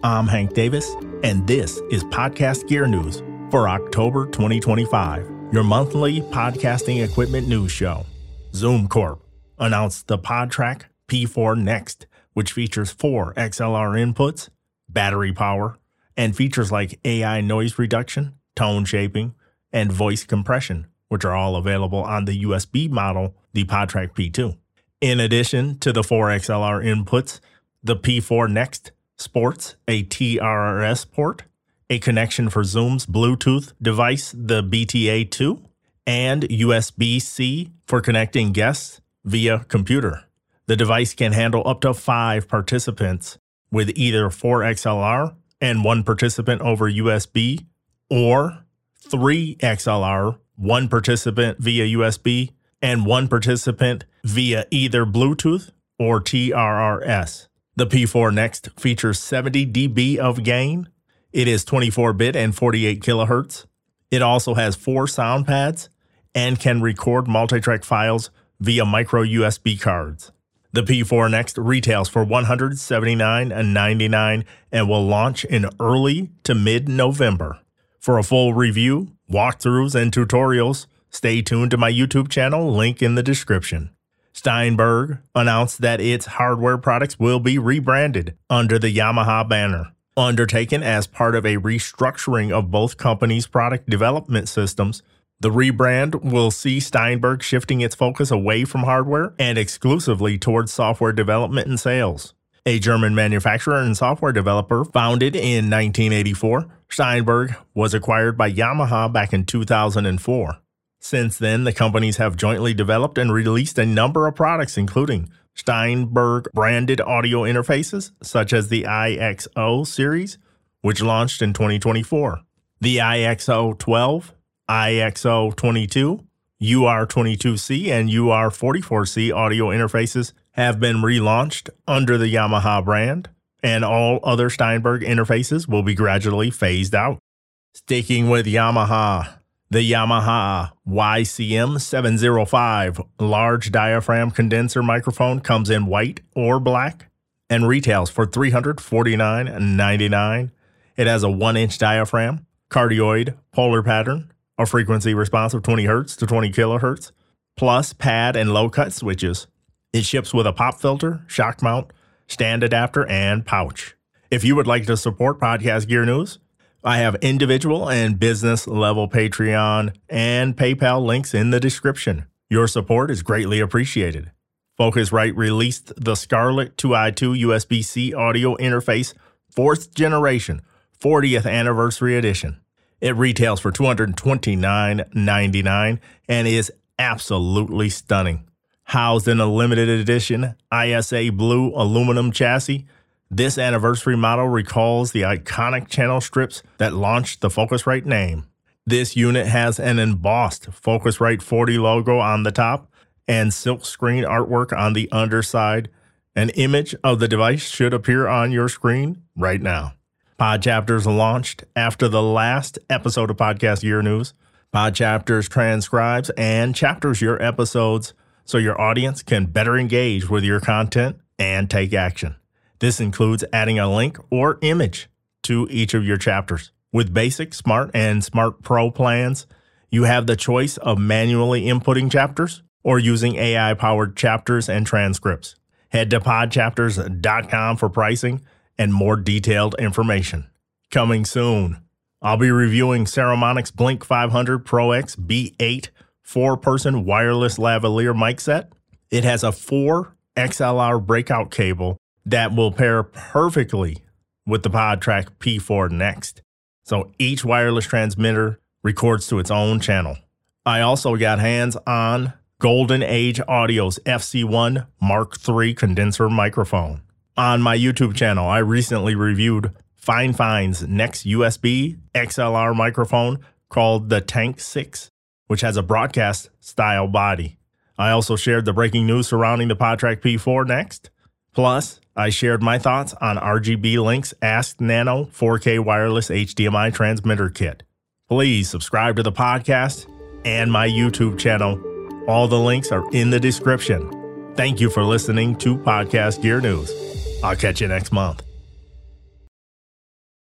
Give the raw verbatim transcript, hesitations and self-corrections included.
I'm Hank Davis, and this is Podcast Gear News for October twenty twenty-five, your monthly podcasting equipment news show. Zoom Corp announced the PodTrack P four Next, which features four X L R inputs, battery power, and features like A I noise reduction, tone shaping, and voice compression, which are all available on the U S B model, the PodTrack P two. In addition to the four X L R inputs, the P four Next sports a T R R S port, a connection for Zoom's Bluetooth device, the B T A two, and U S B C for connecting guests via computer. The device can handle up to five participants with either four X L R and one participant over U S B, or three X L R, one participant via U S B, and one participant via either Bluetooth or T R R S. The P four Next features seventy decibels of gain. It is twenty-four bit and forty-eight kilohertz. It also has four sound pads and can record multi-track files via micro U S B cards. The P four Next retails for one hundred seventy-nine ninety-nine dollars and will launch in early to mid-November. For a full review, walkthroughs, and tutorials, stay tuned to my YouTube channel, link in the description. Steinberg announced that its hardware products will be rebranded under the Yamaha banner, undertaken as part of a restructuring of both companies' product development systems. The rebrand will see Steinberg shifting its focus away from hardware and exclusively towards software development and sales. A German manufacturer and software developer founded in nineteen eighty-four, Steinberg was acquired by Yamaha back in two thousand four. Since then, the companies have jointly developed and released a number of products, including Steinberg-branded audio interfaces, such as the I X O series, which launched in twenty twenty-four. The I X O twelve, I X O twenty-two, U R twenty-two C, and U R forty-four C audio interfaces have been relaunched under the Yamaha brand, and all other Steinberg interfaces will be gradually phased out. Sticking with Yamaha, the Yamaha Y C M seven oh five large diaphragm condenser microphone comes in white or black and retails for three hundred forty-nine ninety-nine. It has a one inch diaphragm, cardioid polar pattern, a frequency response of twenty hertz to twenty kilohertz, plus pad and low cut switches. It ships with a pop filter, shock mount, stand adapter, and pouch. If you would like to support Podcast Gear News, I have individual and business level Patreon and PayPal links in the description. Your support is greatly appreciated. Focusrite released the Scarlett two i two U S B C audio interface fourth generation fortieth anniversary edition. It retails for two hundred twenty-nine ninety-nine and is absolutely stunning. Housed in a limited edition I S A blue aluminum chassis, this anniversary model recalls the iconic channel strips that launched the Focusrite name. This unit has an embossed Focusrite forty logo on the top and silkscreen artwork on the underside. An image of the device should appear on your screen right now. Podchapters launched after the last episode of Podcast Gear News. Podchapters transcribes and chapters your episodes so your audience can better engage with your content and take action. This includes adding a link or image to each of your chapters. With Basic, Smart, and Smart Pro plans, you have the choice of manually inputting chapters or using A I-powered chapters and transcripts. Head to podchapters dot com for pricing and more detailed information. Coming soon, I'll be reviewing Saramonics Blink five hundred Pro X B eight four-person wireless lavalier mic set. It has a four X L R breakout cable that will pair perfectly with the PodTrack P four Next. So each wireless transmitter records to its own channel. I also got hands on Golden Age Audio's F C one Mark three condenser microphone. On my YouTube channel, I recently reviewed FineFine's next U S B X L R microphone called the Tank six, which has a broadcast-style body. I also shared the breaking news surrounding the PodTrack P four Next. Plus, I shared my thoughts on R G B Link's Ask Nano four K wireless H D M I transmitter kit. Please subscribe to the podcast and my YouTube channel. All the links are in the description. Thank you for listening to Podcast Gear News. I'll catch you next month.